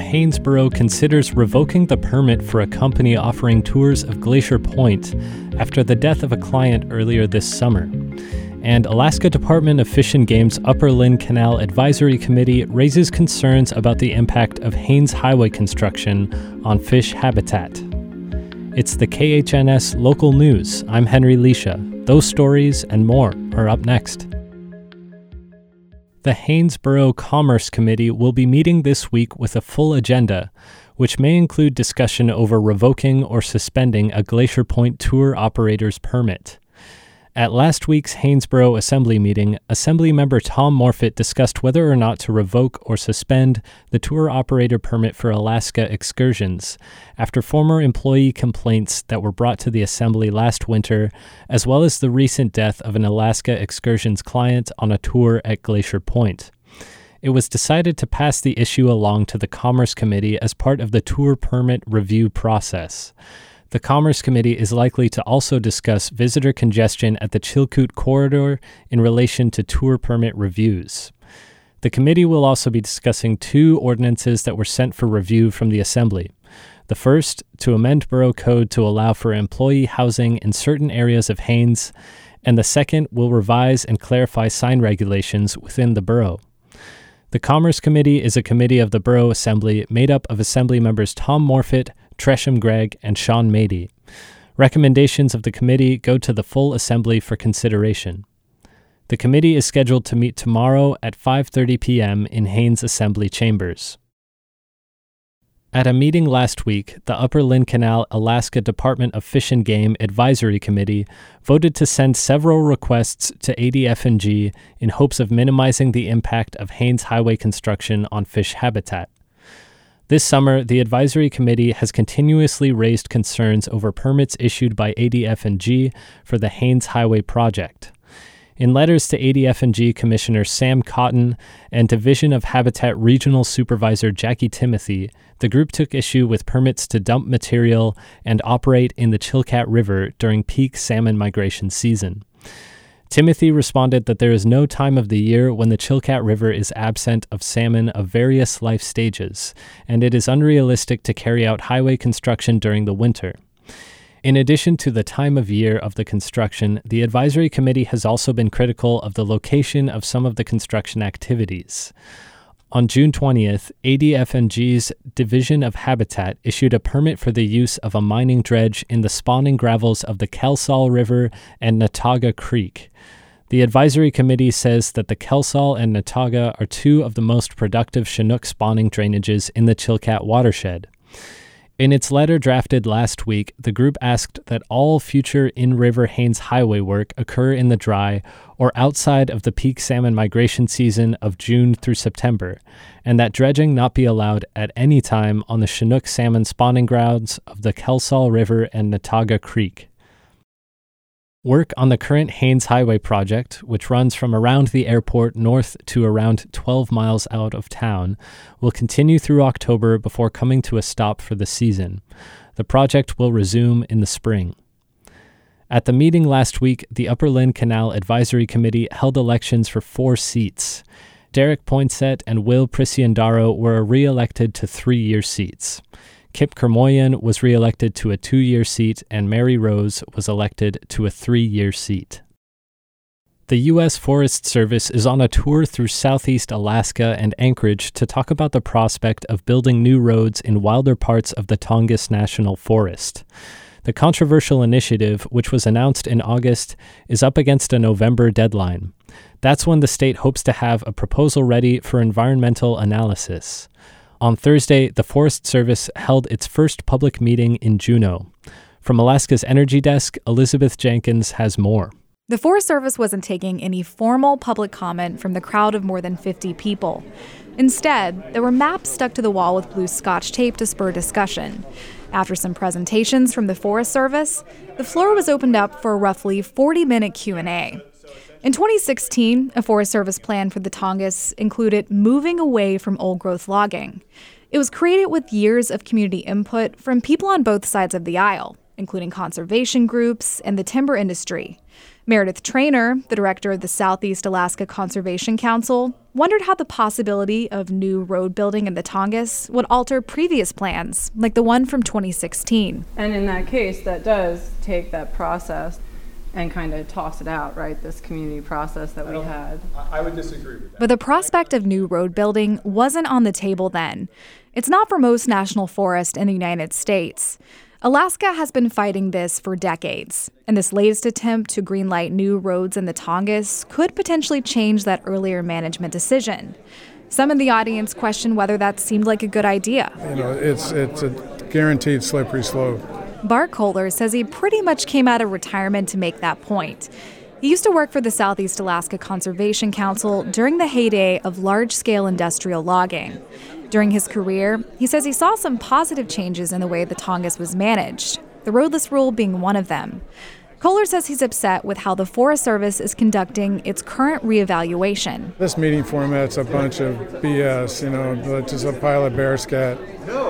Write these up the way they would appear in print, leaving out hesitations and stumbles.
Haynesboro considers revoking the permit for a company offering tours of Glacier Point after the death of a client earlier this summer. And Alaska Department of Fish and Game's Upper Lynn Canal Advisory Committee raises concerns about the impact of Haines Highway construction on fish habitat. It's the KHNS Local News. I'm Henry Leisha. Those stories and more are up next. The Haynesboro Commerce Committee will be meeting this week with a full agenda, which may include discussion over revoking or suspending a Glacier Point tour operator's permit. At last week's Haynesboro Assembly meeting, Assemblymember Tom Morfitt discussed whether or not to revoke or suspend the tour operator permit for Alaska excursions after former employee complaints that were brought to the Assembly last winter, as well as the recent death of an Alaska excursions client on a tour at Glacier Point. It was decided to pass the issue along to the Commerce Committee as part of the tour permit review process. The Commerce Committee is likely to also discuss visitor congestion at the Chilkoot Corridor in relation to tour permit reviews. The committee will also be discussing two ordinances that were sent for review from the Assembly. The first, to amend Borough Code to allow for employee housing in certain areas of Haines, and the second will revise and clarify sign regulations within the borough. The Commerce Committee is a committee of the Borough Assembly made up of Assembly members Tom Morfitt, Tresham Gregg, and Sean Mady. Recommendations of the committee go to the full Assembly for consideration. The committee is scheduled to meet tomorrow at 5:30 p.m. in Haines Assembly Chambers. At a meeting last week, the Upper Lynn Canal Alaska Department of Fish and Game Advisory Committee voted to send several requests to ADF&G in hopes of minimizing the impact of Haines Highway construction on fish habitat. This summer, the Advisory Committee has continuously raised concerns over permits issued by ADF&G for the Haines Highway project. In letters to ADF&G Commissioner Sam Cotton and Division of Habitat Regional Supervisor Jackie Timothy, the group took issue with permits to dump material and operate in the Chilkat River during peak salmon migration season. Timothy responded that there is no time of the year when the Chilkat River is absent of salmon of various life stages, and it is unrealistic to carry out highway construction during the winter. In addition to the time of year of the construction, the Advisory Committee has also been critical of the location of some of the construction activities. On June 20th, ADF&G's Division of Habitat issued a permit for the use of a mining dredge in the spawning gravels of the Kelsall River and Nataga Creek. The Advisory Committee says that the Kelsall and Nataga are two of the most productive Chinook spawning drainages in the Chilkat watershed. In its letter drafted last week, the group asked that all future in-river Haines Highway work occur in the dry or outside of the peak salmon migration season of June through September, and that dredging not be allowed at any time on the Chinook salmon spawning grounds of the Kelsall River and Nataga Creek. Work on the current Haines Highway project, which runs from around the airport north to around 12 miles out of town, will continue through October before coming to a stop for the season. The project will resume in the spring. At the meeting last week, the Upper Lynn Canal Advisory Committee held elections for 4 seats. Derek Poinsett and Will Prisiandaro were re-elected to 3-year seats. Kip Kermoyan was re-elected to a 2-year seat, and Mary Rose was elected to a 3-year seat. The U.S. Forest Service is on a tour through southeast Alaska and Anchorage to talk about the prospect of building new roads in wilder parts of the Tongass National Forest. The controversial initiative, which was announced in August, is up against a November deadline. That's when the state hopes to have a proposal ready for environmental analysis. On Thursday, the Forest Service held its first public meeting in Juneau. From Alaska's Energy Desk, Elizabeth Jenkins has more. The Forest Service wasn't taking any formal public comment from the crowd of more than 50 people. Instead, there were maps stuck to the wall with blue Scotch tape to spur discussion. After some presentations from the Forest Service, the floor was opened up for a roughly 40-minute Q&A. In 2016, a Forest Service plan for the Tongass included moving away from old-growth logging. It was created with years of community input from people on both sides of the aisle. including conservation groups and the timber industry. Meredith Trainer, the director of the Southeast Alaska Conservation Council, wondered how the possibility of new road building in the Tongass would alter previous plans, like the one from 2016. And in that case, that does take that process and kind of toss it out, right? This community process that we had. I would disagree with that. But the prospect of new road building wasn't on the table then. It's not for most national forests in the United States. Alaska has been fighting this for decades, and this latest attempt to greenlight new roads in the Tongass could potentially change that earlier management decision. Some in the audience question whether that seemed like a good idea. It's a guaranteed slippery slope. Bart Kohler says he pretty much came out of retirement to make that point. He used to work for the Southeast Alaska Conservation Council during the heyday of large-scale industrial logging. During his career, he says he saw some positive changes in the way the Tongass was managed, the roadless rule being one of them. Kohler says he's upset with how the Forest Service is conducting its current reevaluation. This meeting format's a bunch of BS, just a pile of bear scat.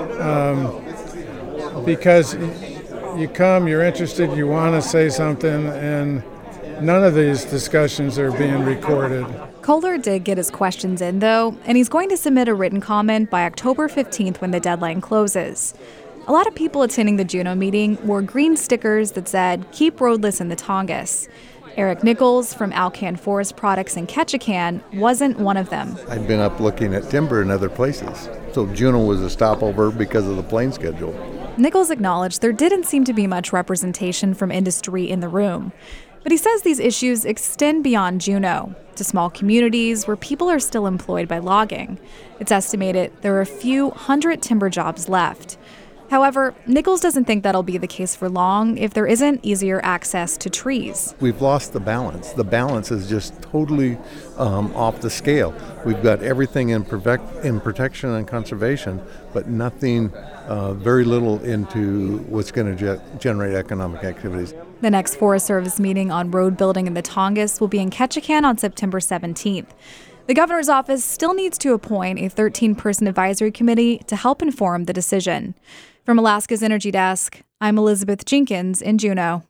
Because you come, you're interested, you want to say something, and none of these discussions are being recorded. Kohler did get his questions in, though, and he's going to submit a written comment by October 15th when the deadline closes. A lot of people attending the Juneau meeting wore green stickers that said, "Keep roadless in the Tongass." Eric Nichols from Alcan Forest Products in Ketchikan wasn't one of them. I'd been up looking at timber in other places, so Juneau was a stopover because of the plane schedule. Nichols acknowledged there didn't seem to be much representation from industry in the room. But he says these issues extend beyond Juneau to small communities where people are still employed by logging. It's estimated there are a few hundred timber jobs left. However, Nichols doesn't think that'll be the case for long if there isn't easier access to trees. We've lost the balance. The balance is just totally off the scale. We've got everything in protection and conservation, but nothing, very little into what's going to generate economic activities. The next Forest Service meeting on road building in the Tongass will be in Ketchikan on September 17th. The governor's office still needs to appoint a 13-person advisory committee to help inform the decision. From Alaska's Energy Desk, I'm Elizabeth Jenkins in Juneau.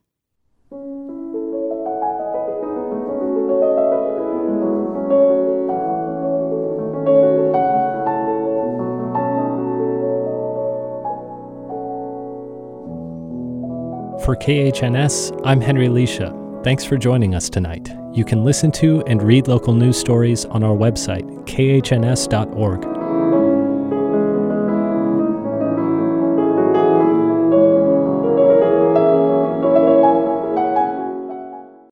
For KHNS, I'm Henry Leisha. Thanks for joining us tonight. You can listen to and read local news stories on our website, khns.org.